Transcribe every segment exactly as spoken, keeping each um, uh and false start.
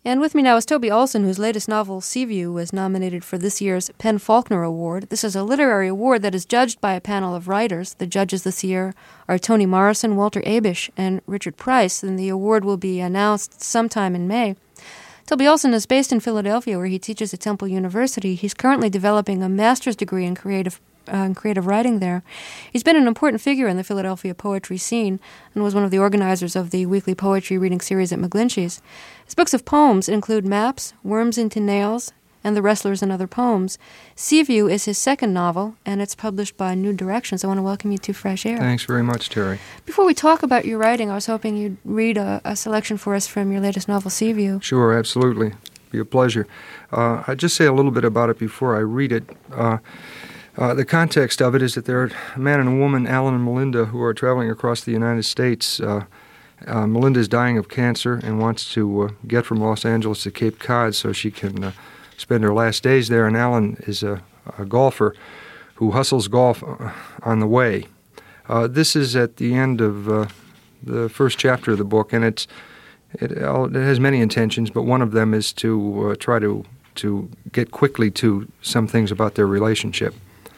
And with me now is Toby Olson, whose latest novel, Seaview, was nominated for this year's PEN/Faulkner Award. This is a literary award that is judged by a panel of writers. The judges this year are Toni Morrison, Walter Abish, and Richard Price, and the award will be announced sometime in May. Toby Olson is based in Philadelphia, where he teaches at Temple University. He's currently developing a master's degree in creative Uh, in creative writing there. He's been an important figure in the Philadelphia poetry scene and was one of the organizers of the weekly poetry reading series at McGlinchey's. His books of poems include Maps, Worms into Nails, and The Wrestlers and Other Poems. Seaview is his second novel, and it's published by New Directions. I want to welcome you to Fresh Air. Thanks very much, Terry. Before we talk about your writing, I was hoping you'd read a, a selection for us from your latest novel, Seaview. Sure, absolutely. Be a pleasure. Uh, I'd just say a little bit about it before I read it. Uh, Uh, the context of it is that there are a man and a woman, Alan and Melinda, who are traveling across the United States. Uh, uh, Melinda is dying of cancer and wants to uh, get from Los Angeles to Cape Cod so she can uh, spend her last days there. And Alan is a, a golfer who hustles golf on the way. Uh, this is at the end of uh, the first chapter of the book, and it's it, it has many intentions, but one of them is to uh, try to, to get quickly to some things about their relationship.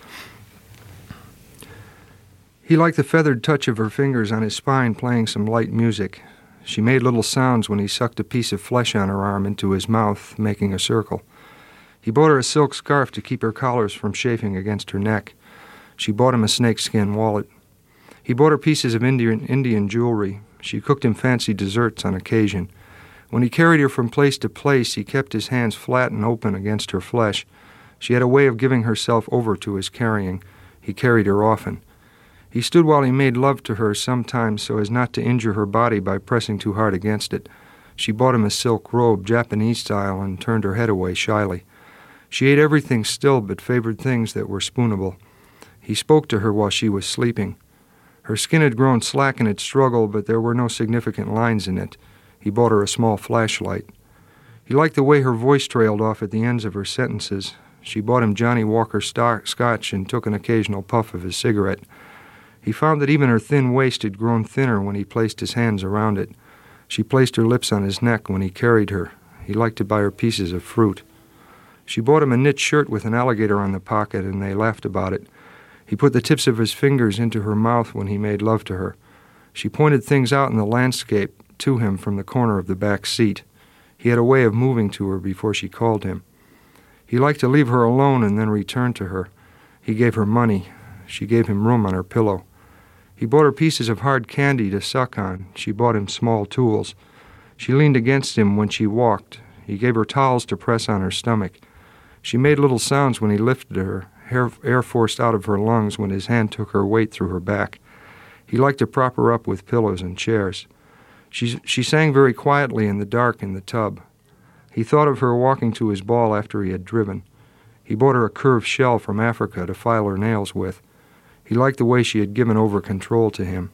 He liked the feathered touch of her fingers on his spine playing some light music. She made little sounds when he sucked a piece of flesh on her arm into his mouth, making a circle. He bought her a silk scarf to keep her collars from chafing against her neck. She bought him a snakeskin wallet. He bought her pieces of Indian, Indian jewelry. She cooked him fancy desserts on occasion. When he carried her from place to place, he kept his hands flat and open against her flesh. She had a way of giving herself over to his carrying. He carried her often. He stood while he made love to her sometimes so as not to injure her body by pressing too hard against it. She bought him a silk robe, Japanese style, and turned her head away shyly. She ate everything still but favored things that were spoonable. He spoke to her while she was sleeping. Her skin had grown slack in its struggle, but there were no significant lines in it. He bought her a small flashlight. He liked the way her voice trailed off at the ends of her sentences. She bought him Johnny Walker stock, scotch and took an occasional puff of his cigarette. He found that even her thin waist had grown thinner when he placed his hands around it. She placed her lips on his neck when he carried her. He liked to buy her pieces of fruit. She bought him a knit shirt with an alligator on the pocket, and they laughed about it. He put the tips of his fingers into her mouth when he made love to her. She pointed things out in the landscape to him from the corner of the back seat. He had a way of moving to her before she called him. He liked to leave her alone and then return to her. He gave her money. She gave him room on her pillow. He bought her pieces of hard candy to suck on. She bought him small tools. She leaned against him when she walked. He gave her towels to press on her stomach. She made little sounds when he lifted her, air, air forced out of her lungs when his hand took her weight through her back. He liked to prop her up with pillows and chairs. She, she sang very quietly in the dark in the tub. He thought of her walking to his ball after he had driven. He bought her a curved shell from Africa to file her nails with. He liked the way she had given over control to him.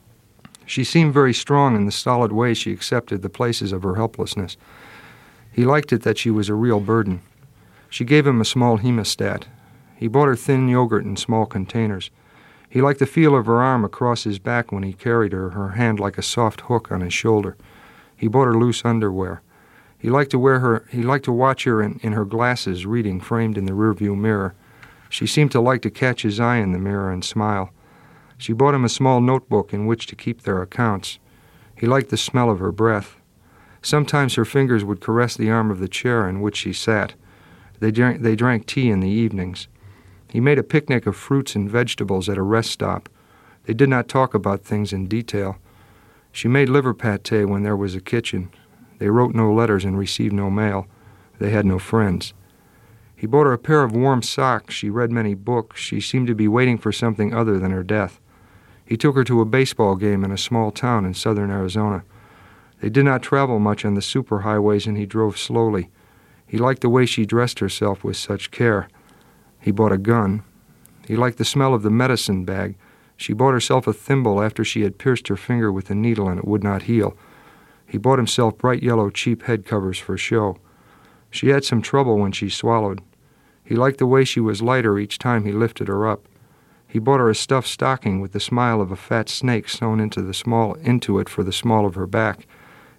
She seemed very strong in the stolid way she accepted the places of her helplessness. He liked it that she was a real burden. She gave him a small hemostat. He bought her thin yogurt in small containers. He liked the feel of her arm across his back when he carried her, her hand like a soft hook on his shoulder. He bought her loose underwear. He liked to wear her. He liked to watch her in, in her glasses, reading framed in the rearview mirror. She seemed to like to catch his eye in the mirror and smile. She bought him a small notebook in which to keep their accounts. He liked the smell of her breath. Sometimes her fingers would caress the arm of the chair in which she sat. They drank, they drank tea in the evenings. He made a picnic of fruits and vegetables at a rest stop. They did not talk about things in detail. She made liver pâté when there was a kitchen. They wrote no letters and received no mail. They had no friends. He bought her a pair of warm socks. She read many books. She seemed to be waiting for something other than her death. He took her to a baseball game in a small town in southern Arizona. They did not travel much on the superhighways, and he drove slowly. He liked the way she dressed herself with such care. He bought a gun. He liked the smell of the medicine bag. She bought herself a thimble after she had pierced her finger with a needle and it would not heal. He bought himself bright yellow cheap head covers for show. She had some trouble when she swallowed. He liked the way she was lighter each time he lifted her up. He bought her a stuffed stocking with the smile of a fat snake sewn into the small into it for the small of her back.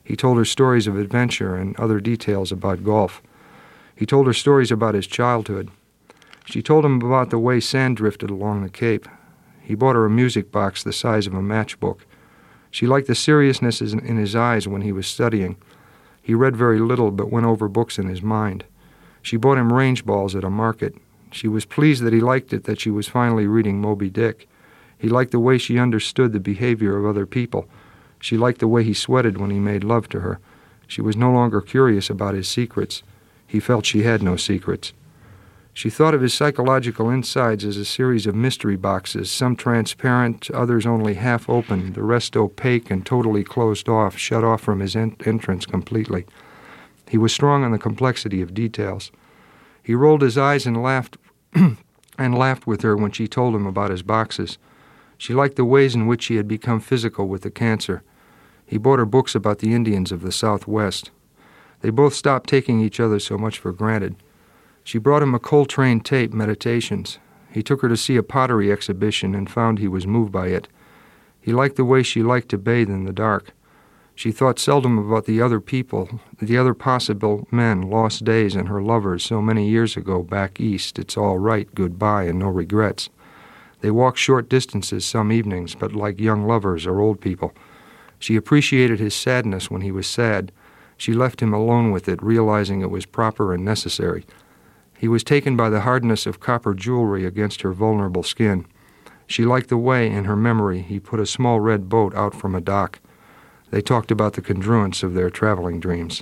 He told her stories of adventure and other details about golf. He told her stories about his childhood. She told him about the way sand drifted along the Cape. He bought her a music box the size of a matchbook. She liked the seriousness in his eyes when he was studying. He read very little but went over books in his mind. She bought him range balls at a market. She was pleased that he liked it, that she was finally reading Moby Dick. He liked the way she understood the behavior of other people. She liked the way he sweated when he made love to her. She was no longer curious about his secrets. He felt she had no secrets. She thought of his psychological insides as a series of mystery boxes, some transparent, others only half open, the rest opaque and totally closed off, shut off from his en- entrance completely. He was strong on the complexity of details. He rolled his eyes and laughed and laughed with her when she told him about his boxes. She liked the ways in which he had become physical with the cancer. He bought her books about the Indians of the Southwest. They both stopped taking each other so much for granted. She brought him a Coltrane tape, Meditations. He took her to see a pottery exhibition and found he was moved by it. He liked the way she liked to bathe in the dark. She thought seldom about the other people, the other possible men, lost days, and her lovers so many years ago back east. It's all right, goodbye, and no regrets. They walked short distances some evenings, but like young lovers or old people. She appreciated his sadness when he was sad. She left him alone with it, realizing it was proper and necessary. He was taken by the hardness of copper jewelry against her vulnerable skin. She liked the way, in her memory, he put a small red boat out from a dock. They talked about the congruence of their traveling dreams.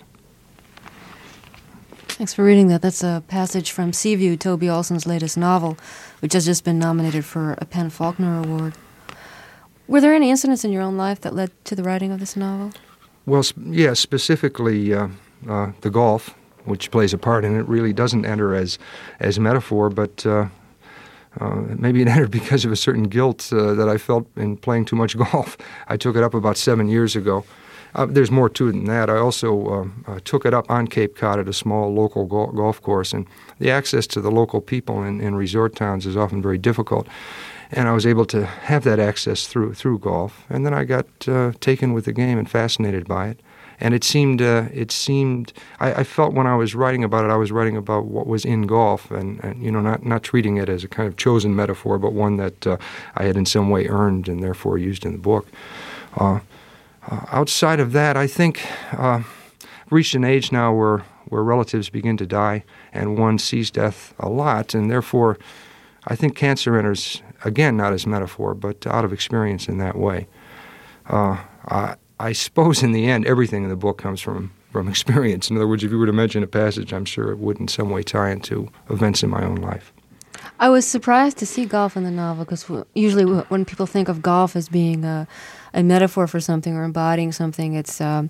Thanks for reading that. That's a passage from Seaview, Toby Olson's latest novel, which has just been nominated for a Penn Faulkner Award. Were there any incidents in your own life that led to the writing of this novel? Well, yeah, specifically uh, uh, the golf, which plays a part in it, really doesn't enter as as metaphor, but uh, uh, maybe it entered because of a certain guilt uh, that I felt in playing too much golf. I took it up about seven years ago. Uh, there's more to it than that. I also uh, uh, took it up on Cape Cod at a small local go- golf course, and the access to the local people in, in resort towns is often very difficult. And I was able to have that access through through golf, and then I got uh, taken with the game and fascinated by it. And it seemed, uh, it seemed, I, I felt when I was writing about it, I was writing about what was in golf, and, and you know, not not treating it as a kind of chosen metaphor, but one that uh, I had in some way earned and therefore used in the book. Uh, uh, outside of that, I think uh, reached an age now where where relatives begin to die, and one sees death a lot, and therefore, I think cancer enters again not as metaphor, but out of experience in that way. Uh, I, I suppose in the end, everything in the book comes from, from experience. In other words, if you were to mention a passage, I'm sure it would in some way tie into events in my own life. I was surprised to see golf in the novel, because usually when people think of golf as being a, a metaphor for something or embodying something, it's um,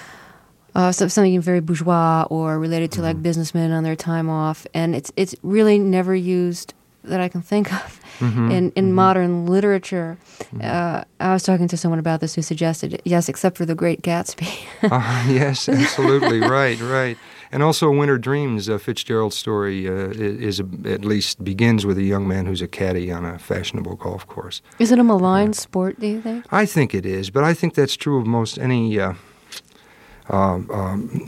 uh, something very bourgeois or related to mm-hmm. like businessmen on their time off, and it's it's really never used that I can think of mm-hmm, in, in mm-hmm. modern literature. Mm-hmm. Uh, I was talking to someone about this who suggested, yes, except for The Great Gatsby. uh, yes, absolutely, right, right. And also Winter Dreams, a Fitzgerald story, uh, is, is a, at least begins with a young man who's a caddy on a fashionable golf course. Is it a maligned uh, sport, do you think? I think it is, but I think that's true of most any... Uh, Um, um,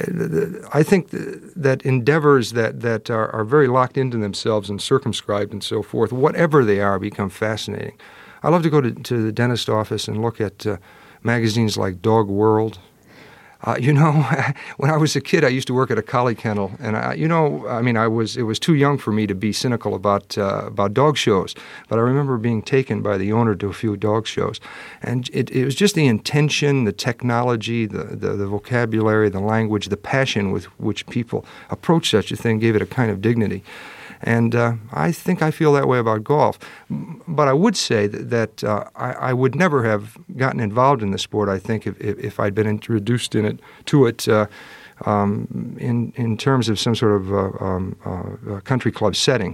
I think that endeavors that, that are, are very locked into themselves and circumscribed and so forth, whatever they are, become fascinating. I love to go to, to the dentist office and look at uh, magazines like Dog World. Uh, you know, when I was a kid, I used to work at a collie kennel, and I, you know, I mean, I was it was too young for me to be cynical about uh, about dog shows. But I remember being taken by the owner to a few dog shows, and it, it was just the intention, the technology, the, the the vocabulary, the language, the passion with which people approach such a thing gave it a kind of dignity. And uh, I think I feel that way about golf. But I would say that, that uh, I, I would never have gotten involved in the sport, I think, if, if, if I'd been introduced in it to it uh, um, in, in terms of some sort of uh, um, uh, country club setting.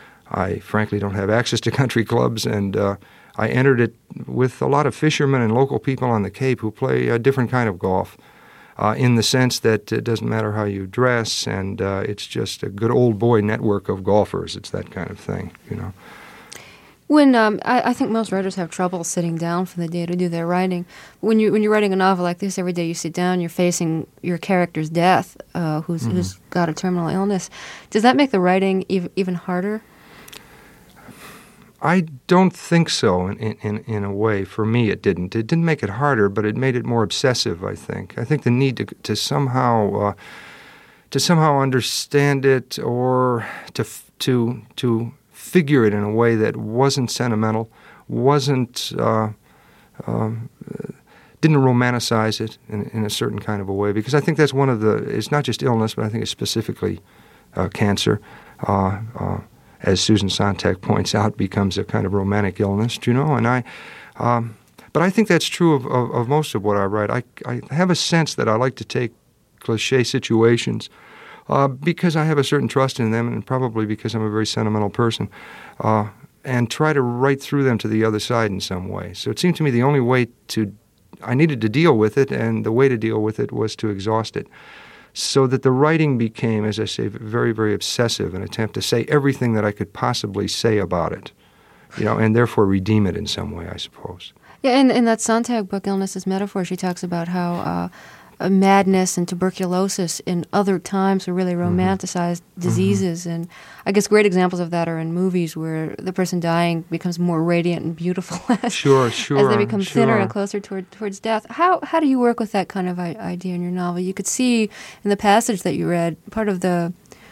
I frankly don't have access to country clubs, and uh, I entered it with a lot of fishermen and local people on the Cape who play a different kind of golf. Uh, in the sense that it doesn't matter how you dress, and uh, it's just a good old boy network of golfers. It's that kind of thing, you know. When um, I, I think most writers have trouble sitting down for the day to do their writing. When you when you're writing a novel like this, every day you sit down, you're facing your character's death, uh, who's mm-hmm. who's got a terminal illness. Does that make the writing ev- even harder? I don't think so. In, in in a way, for me, it didn't. It didn't make it harder, but it made it more obsessive. I think. I think the need to to somehow uh, to somehow understand it, or to to to. figure it in a way that wasn't sentimental, wasn't uh, um, didn't romanticize it in, in a certain kind of a way. Because I think that's one of the. It's not just illness, but I think it's specifically uh, cancer. Uh, uh, as Susan Sontag points out, becomes a kind of romantic illness. You know, and I. Um, but I think that's true of, of, of most of what I write. I I have a sense that I like to take cliche situations. Uh, because I have a certain trust in them, and probably because I'm a very sentimental person, uh, and try to write through them to the other side in some way. So it seemed to me the only way to, I needed to deal with it, and the way to deal with it was to exhaust it. So that the writing became, as I say, very, very obsessive, an attempt to say everything that I could possibly say about it, you know, and therefore redeem it in some way, I suppose. Yeah, in, in that Sontag book, Illness as Metaphor, she talks about how uh, Uh, madness and tuberculosis in other times were really romanticized mm-hmm. diseases. Mm-hmm. And I guess great examples of that are in movies where the person dying becomes more radiant and beautiful as, sure, sure, as they become sure. thinner and closer toward, towards death. How how do you work with that kind of I- idea in your novel? You could see in the passage that you read part of the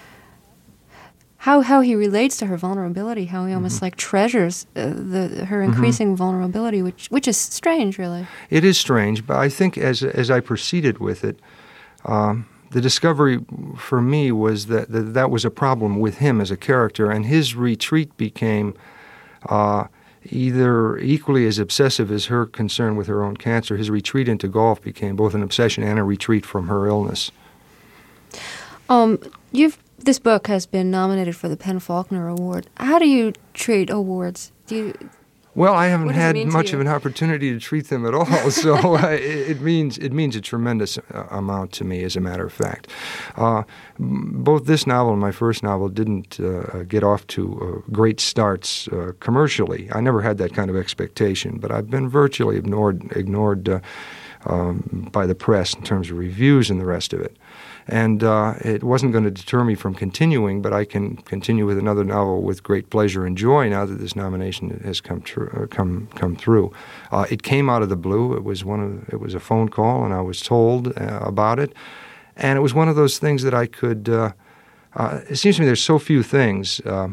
how how he relates to her vulnerability, how he almost mm-hmm. like treasures uh, the her increasing mm-hmm. vulnerability, which which is strange, really. It is strange, but I think as as I proceeded with it, um, the discovery for me was that, that that was a problem with him as a character, and his retreat became uh, either equally as obsessive as her concern with her own cancer. His retreat into golf became both an obsession and a retreat from her illness. Um, you've This book has been nominated for the PEN/Faulkner Award. How do you treat awards? Do you, well, I haven't had it much of an opportunity to treat them at all, so uh, it, it means it means a tremendous uh, amount to me, as a matter of fact. Uh, both this novel and my first novel didn't uh, get off to uh, great starts uh, commercially. I never had that kind of expectation, but I've been virtually ignored ignored uh, um, by the press in terms of reviews and the rest of it. And uh, it wasn't going to deter me from continuing, but I can continue with another novel with great pleasure and joy now that this nomination has come true, uh, come come through. Uh, it came out of the blue. It was one of it was a phone call, and I was told uh, about it. And it was one of those things that I could. Uh, uh, it seems to me there's so few things uh,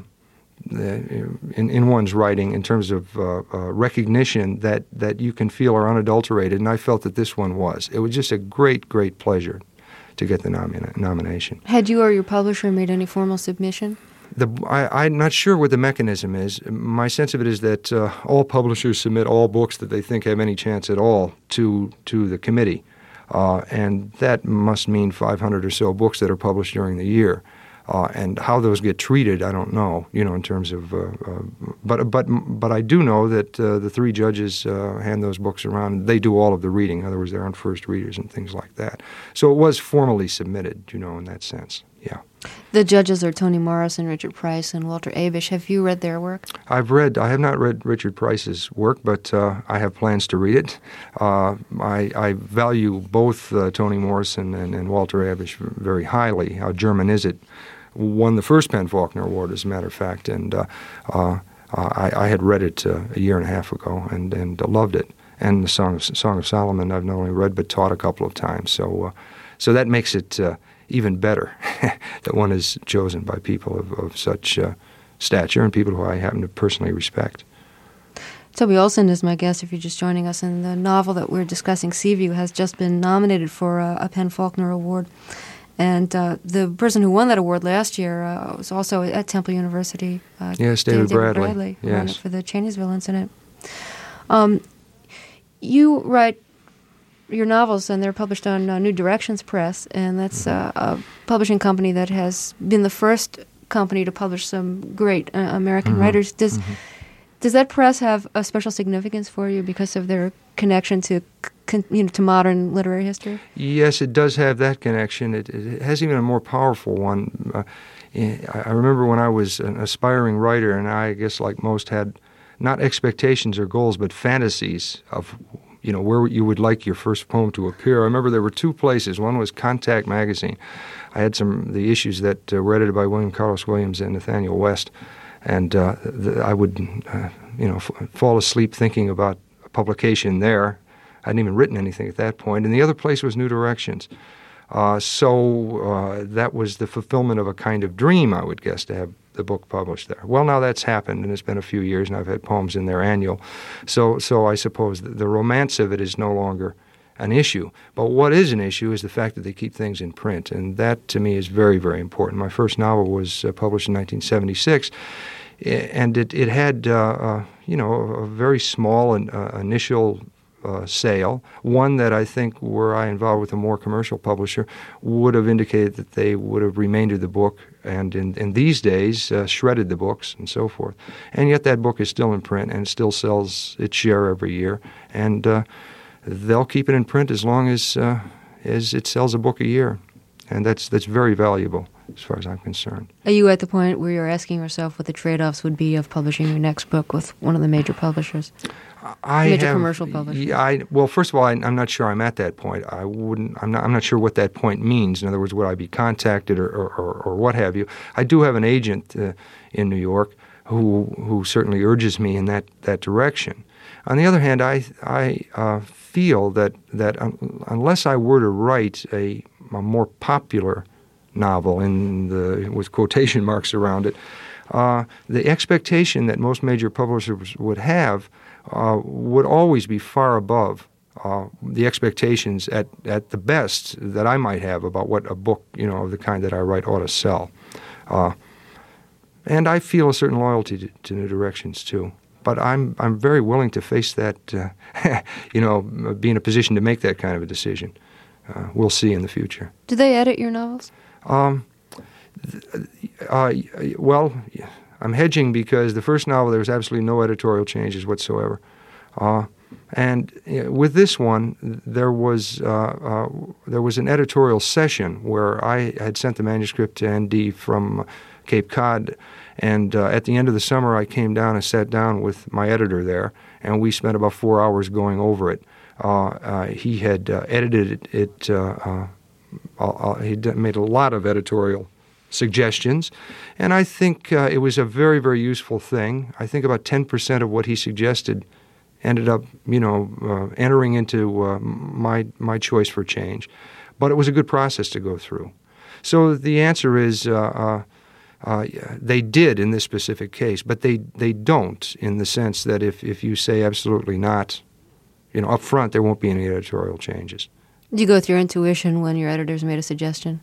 in in one's writing in terms of uh, uh, recognition that that you can feel are unadulterated, and I felt that this one was. It was just a great, great pleasure to get the nomin- nomination. Had you or your publisher made any formal submission? The, I, I'm not sure what the mechanism is. My sense of it is that uh, all publishers submit all books that they think have any chance at all to to the committee, uh, and that must mean five hundred or so books that are published during the year. Uh, and how those get treated, I don't know. You know, in terms of, uh, uh, but but but I do know that uh, the three judges uh, hand those books around. They do all of the reading. In other words, they're on first readers and things like that. So it was formally submitted. You know, in that sense. Yeah. The judges are Toni Morrison, Richard Price, and Walter Abish. Have you read their work? I've read. I have not read Richard Price's work, but uh, I have plans to read it. Uh, I, I value both uh, Toni Morrison and, and Walter Abish very highly. How German Is It won the first PEN/Faulkner Award, as a matter of fact, and uh, uh, I, I had read it uh, a year and a half ago and and loved it. And the Song of Song of Solomon I've not only read but taught a couple of times. So uh, so that makes it uh, even better that one is chosen by people of, of such uh, stature and people who I happen to personally respect. Toby Olson is my guest if you're just joining us, and the novel that we're discussing, Seaview, has just been nominated for a, a PEN/Faulkner Award. And uh, the person who won that award last year uh, was also at Temple University. Uh, yes, David, David Bradley. Bradley Yes. won it for the Chaney'sville incident. Um, you write your novels, and they're published on uh, New Directions Press, and that's mm-hmm. uh, a publishing company that has been the first company to publish some great uh, American mm-hmm. writers. Does mm-hmm. does that press have a special significance for you because of their connection to con, you know to modern literary history? Yes, it does have that connection. It, it has even a more powerful one. Uh, I remember when I was an aspiring writer, and I guess like most had not expectations or goals, but fantasies of, you know, where you would like your first poem to appear. I remember there were two places. One was Contact magazine. I had some the issues that uh, were edited by William Carlos Williams and Nathaniel West, and uh, the, I would, uh, you know, f- fall asleep thinking about a publication there. I hadn't even written anything at that point. And the other place was New Directions. Uh, so uh, that was the fulfillment of a kind of dream, I would guess, to have the book published there. Well, now that's happened, and it's been a few years, and I've had poems in there annual. So, so I suppose the, the romance of it is no longer an issue. But what is an issue is the fact that they keep things in print, and that to me is very, very important. My first novel was uh, published in nineteen seventy-six, and it, it had, uh, uh, you know, a very small and, uh, initial Uh, sale, one that I think, were I involved with a more commercial publisher, would have indicated that they would have remaindered the book and in, in these days uh, shredded the books and so forth. And yet that book is still in print and still sells its share every year. And uh, they'll keep it in print as long as uh, as it sells a book a year. And that's that's very valuable as far as I'm concerned. Are you at the point where you're asking yourself what the trade-offs would be of publishing your next book with one of the major publishers? I major have, commercial publishers. Yeah, I, well, first of all, I, I'm not sure I'm at that point. I wouldn't. I'm not. I'm not sure what that point means. In other words, would I be contacted or, or, or, or what have you? I do have an agent uh, in New York who who certainly urges me in that, that direction. On the other hand, I I uh, feel that that un, unless I were to write a, a more popular novel in the with quotation marks around it, uh, the expectation that most major publishers would have uh, would always be far above uh, the expectations at, at the best that I might have about what a book, you know, of the kind that I write ought to sell. Uh, and I feel a certain loyalty to, to New Directions too. But I'm I'm very willing to face that, uh, you know, be in a position to make that kind of a decision. Uh, we'll see in the future. Do they edit your novels? Um, uh, well, I'm hedging because the first novel there was absolutely no editorial changes whatsoever, uh, and uh, with this one there was uh, uh, there was an editorial session where I had sent the manuscript to N D from Cape Cod, and uh, at the end of the summer I came down and sat down with my editor there, and we spent about four hours going over it. Uh, uh, he had uh, edited it. it uh, uh, uh, he made a lot of editorial suggestions, and I think uh, it was a very, very useful thing. I think about ten percent of what he suggested ended up, you know, uh, entering into uh, my my choice for change. But it was a good process to go through. So the answer is uh, uh, uh, they did in this specific case, but they, they don't in the sense that if, if you say absolutely not, you know, up front, there won't be any editorial changes. Do you go with your intuition when your editors made a suggestion?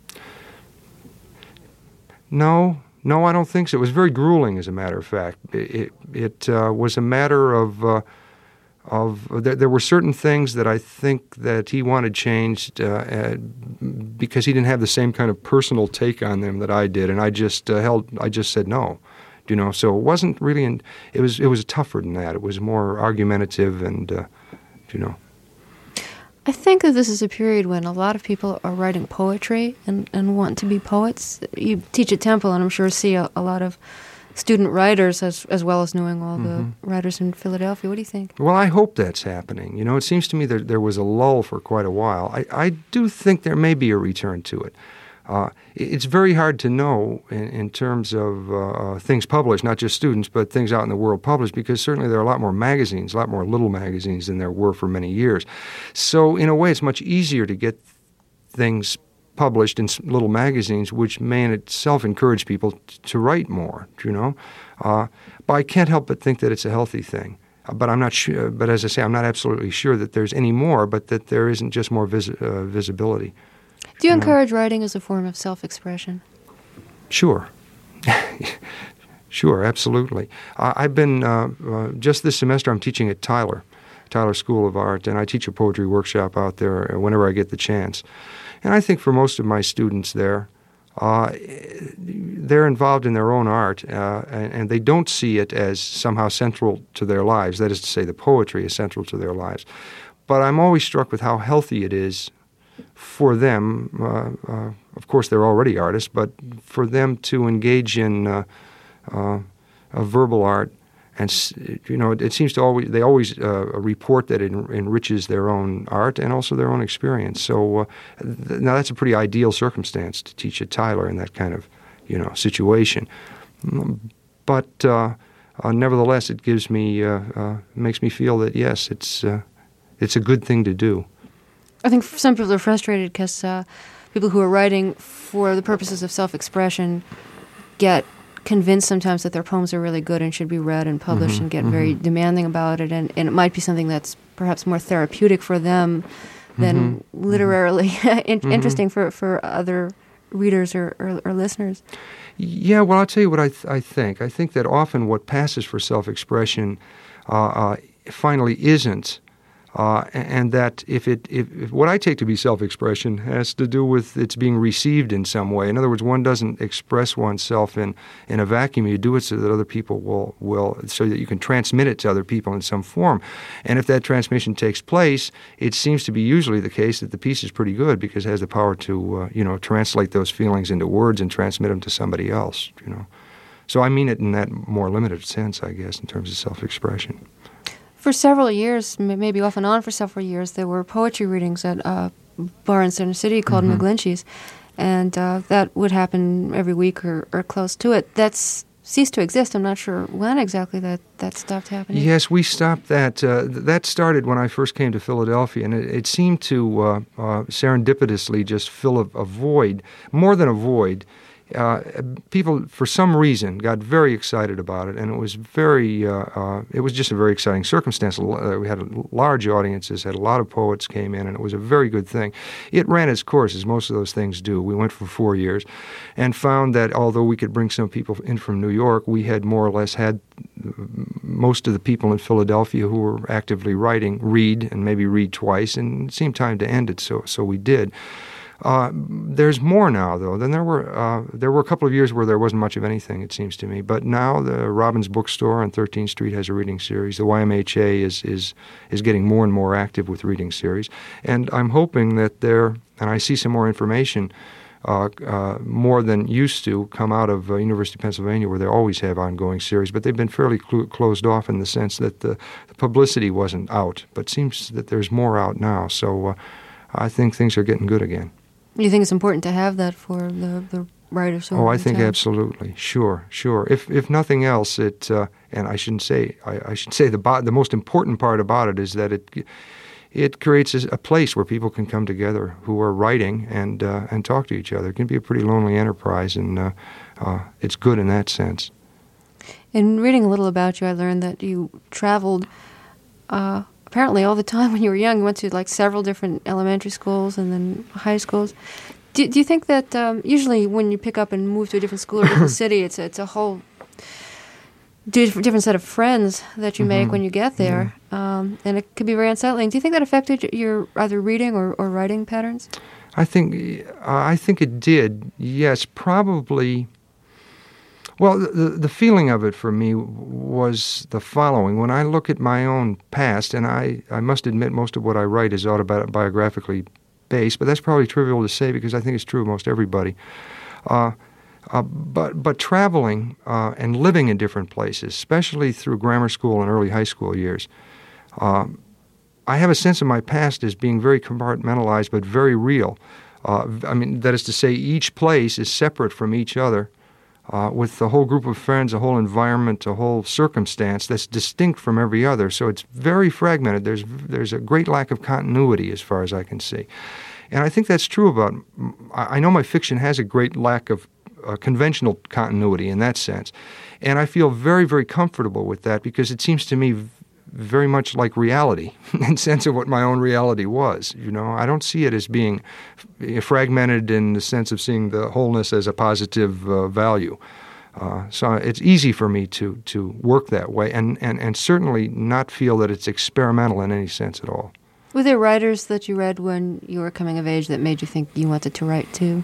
No, no, I don't think so. It was very grueling, as a matter of fact. It, it, it uh, was a matter of... Uh, Of there, there were certain things that I think that he wanted changed uh, uh, because he didn't have the same kind of personal take on them that I did, and I just uh, held. I just said no, you know. So it wasn't really. An, it was. It was tougher than that. It was more argumentative, and uh, you know. I think that this is a period when a lot of people are writing poetry and, and want to be poets. You teach at Temple, and I'm sure see a, a lot of student writers as as well as knowing all the mm-hmm. writers in Philadelphia. What do you think? Well, I hope that's happening. You know, it seems to me that there was a lull for quite a while. I, I do think there may be a return to it. Uh, it's very hard to know in, in terms of uh, things published, not just students, but things out in the world published, because certainly there are a lot more magazines, a lot more little magazines than there were for many years. So in a way, it's much easier to get things published in little magazines, which may in itself encourage people t- to write more, you know. Uh, but I can't help but think that it's a healthy thing. Uh, but I'm not sure. But as I say, I'm not absolutely sure that there's any more, but that there isn't just more vis- uh, visibility. Do you, you encourage know? writing as a form of self-expression? Sure. Sure, absolutely. Uh, I've been, uh, uh, just this semester, I'm teaching at Tyler, Tyler School of Art, and I teach a poetry workshop out there whenever I get the chance. And I think for most of my students there, uh, they're involved in their own art, uh, and, and they don't see it as somehow central to their lives. That is to say, the poetry is central to their lives. But I'm always struck with how healthy it is for them. Uh, uh, of course, they're already artists, but for them to engage in uh, uh, a verbal art and you know, it, it seems to always they always uh, report that it en- enriches their own art and also their own experience. So uh, th- now that's a pretty ideal circumstance to teach at Tyler in that kind of, you know, situation. But uh, uh, nevertheless, it gives me uh, uh, makes me feel that yes, it's uh, it's a good thing to do. I think some people are frustrated because uh, people who are writing for the purposes of self-expression get convinced sometimes that their poems are really good and should be read and published, mm-hmm, and get mm-hmm. very demanding about it, and, and it might be something that's perhaps more therapeutic for them than mm-hmm. literarily in- mm-hmm. interesting for, for other readers or, or, or listeners. Yeah, well, I'll tell you what I, th- I think. I think that often what passes for self-expression uh, uh, finally isn't. Uh, and that if it, if, if what I take to be self-expression has to do with it's being received in some way. In other words, one doesn't express oneself in, in a vacuum. You do it so that other people will, will, so that you can transmit it to other people in some form. And if that transmission takes place, it seems to be usually the case that the piece is pretty good because it has the power to, uh, you know, translate those feelings into words and transmit them to somebody else, you know. So I mean it in that more limited sense, I guess, in terms of self-expression. For several years, maybe off and on for several years, there were poetry readings at a bar in Center City called mm-hmm. McGlinchey's, and uh, that would happen every week or, or close to it. That's ceased to exist. I'm not sure when exactly that, that stopped happening. Yes, we stopped that. Uh, that started when I first came to Philadelphia, and it, it seemed to uh, uh, serendipitously just fill a, a void, more than a void. Uh, people, for some reason, got very excited about it, and it was very, uh, uh, it was just a very exciting circumstance. Uh, we had large audiences, had a lot of poets came in, and it was a very good thing. It ran its course, as most of those things do. We went for four years and found that although we could bring some people in from New York, we had more or less had most of the people in Philadelphia who were actively writing read, and maybe read twice, and it seemed time to end it, so so we did. Uh, there's more now, though, than there were. Uh, there were a couple of years where there wasn't much of anything, it seems to me. But now the Robbins Bookstore on thirteenth Street has a reading series. The Y M H A is is is getting more and more active with reading series, and I'm hoping that there. And I see some more information, uh, uh, more than used to, come out of uh, University of Pennsylvania, where they always have ongoing series. But they've been fairly cl- closed off in the sense that the, the publicity wasn't out. But it seems that there's more out now. So uh, I think things are getting good again. You think it's important to have that for the, the writers who Oh, are I think town? Absolutely. Sure, sure. If if nothing else, it uh, and I shouldn't say I, I should say the bo- the most important part about it is that it it creates a, a place where people can come together who are writing and uh, and talk to each other. It can be a pretty lonely enterprise, and uh, uh, it's good in that sense. In reading a little about you, I learned that you traveled Uh, apparently all the time when you were young. You went to like several different elementary schools and then high schools. Do, do you think that um, usually when you pick up and move to a different school or a different city, it's a, it's a whole different, different set of friends that you make mm-hmm. when you get there, yeah. um, and it could be very unsettling. Do you think that affected your either reading or, or writing patterns? I think uh, I think it did. Yes, probably. Well, the, the feeling of it for me was the following. When I look at my own past, and I, I must admit most of what I write is autobiographically based, but that's probably trivial to say because I think it's true of most everybody. Uh, uh, but but traveling uh, and living in different places, especially through grammar school and early high school years, uh, I have a sense of my past as being very compartmentalized but very real. Uh, I mean, that is to say, each place is separate from each other. Uh, with the whole group of friends, a whole environment, a whole circumstance that's distinct from every other. So it's very fragmented. There's there's a great lack of continuity as far as I can see. And I think that's true about, I know my fiction has a great lack of uh, conventional continuity in that sense. And I feel very, very comfortable with that because it seems to me very much like reality in the sense of what my own reality was. You know, I don't see it as being fragmented in the sense of seeing the wholeness as a positive uh, value. Uh, so it's easy for me to to work that way and, and, and certainly not feel that it's experimental in any sense at all. Were there writers that you read when you were coming of age that made you think you wanted to write too?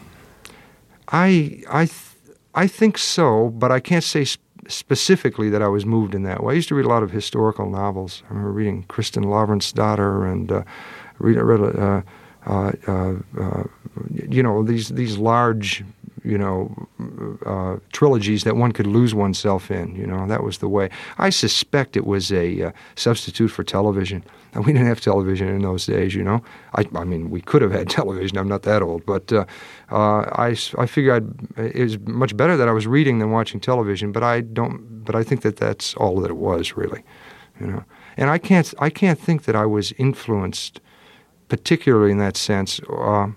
I, I, th- I think so, but I can't say sp- specifically that I was moved in that way. I used to read a lot of historical novels. I remember reading Kristen Lavransdatter and uh, read, read uh, uh, uh, uh, you know, these these large, you know, uh, trilogies that one could lose oneself in. You know, that was the way. I suspect it was a uh, substitute for television. And we didn't have television in those days, you know. I, I mean, we could have had television. I'm not that old. But uh, uh, I, I figure I'd, it was much better that I was reading than watching television, but I don't, but I think that that's all that it was, really, you know. And I can't, I can't think that I was influenced particularly in that sense, uh,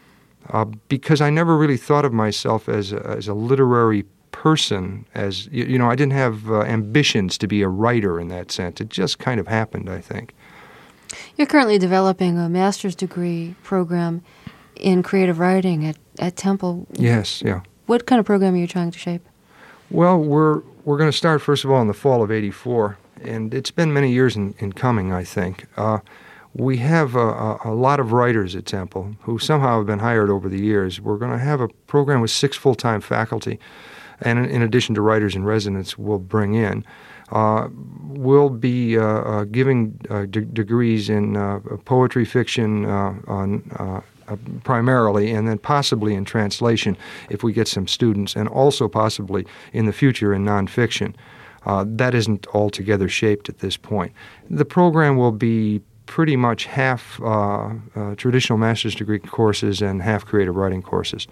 uh, because I never really thought of myself as a, as a literary person. As you, you know, I didn't have uh, ambitions to be a writer in that sense. It just kind of happened, I think. You're currently developing a master's degree program in creative writing at, at Temple. Yes, yeah. What kind of program are you trying to shape? Well, we're we're going to start, first of all, in the fall of eighty-four, and it's been many years in, in coming, I think. Uh, we have a, a lot of writers at Temple who somehow have been hired over the years. We're going to have a program with six full-time faculty, and in, in addition to writers in residence, we'll bring in. Uh, we'll be uh, uh, giving uh, de- degrees in uh, poetry, fiction, uh, on, uh, uh, primarily, and then possibly in translation if we get some students, and also possibly in the future in nonfiction. Uh, that isn't altogether shaped at this point. The program will be pretty much half uh, uh, traditional master's degree courses and half creative writing courses.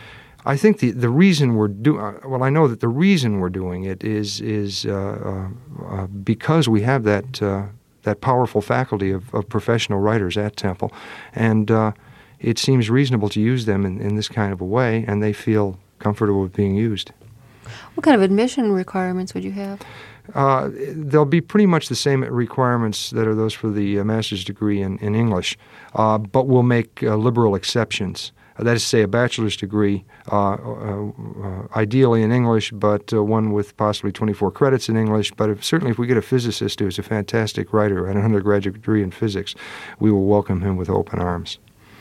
I think the, the reason we're doing, uh, well, I know that the reason we're doing it is is uh, uh, uh, because we have that uh, that powerful faculty of, of professional writers at Temple, and uh, it seems reasonable to use them in, in this kind of a way, and they feel comfortable with being used. What kind of admission requirements would you have? Uh, there'll be pretty much the same requirements that are those for the uh, master's degree in, in English, uh, but we'll make uh, liberal exceptions. Uh, that is to say, a bachelor's degree, uh, uh, uh, ideally in English, but uh, one with possibly twenty-four credits in English. But if, certainly if we get a physicist who's a fantastic writer and an undergraduate degree in physics, we will welcome him with open arms.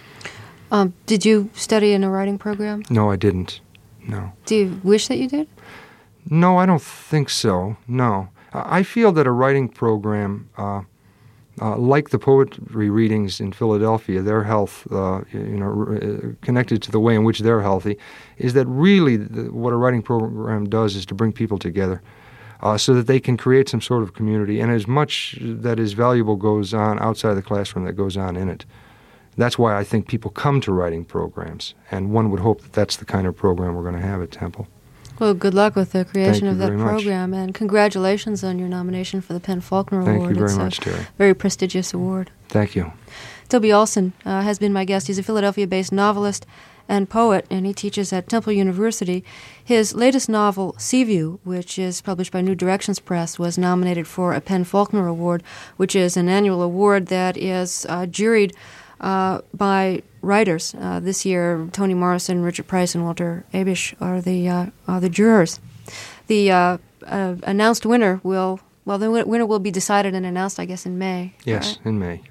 Um, did you study in a writing program? No, I didn't. No. Do you wish that you did? No, I don't think so. No. I feel that a writing program, uh, uh, like the poetry readings in Philadelphia, their health, uh, you know, connected to the way in which they're healthy, is that really the, what a writing program does is to bring people together uh, so that they can create some sort of community. And as much that is valuable goes on outside the classroom that goes on in it. That's why I think people come to writing programs, and one would hope that that's the kind of program we're going to have at Temple. Well, good luck with the creation Thank of that you very program, much. and congratulations on your nomination for the Penn Faulkner Thank Award. you very it's much, a Terry. very prestigious award. Thank you. Toby Olson uh, has been my guest. He's a Philadelphia-based novelist and poet, and he teaches at Temple University. His latest novel, Seaview, which is published by New Directions Press, was nominated for a Penn Faulkner Award, which is an annual award that is uh, juried Uh, by writers. Uh, this year, Toni Morrison, Richard Price, and Walter Abish are the uh, are the jurors. The uh, uh, announced winner will well, the winner will be decided and announced, I guess, in May. Yes, right? in May.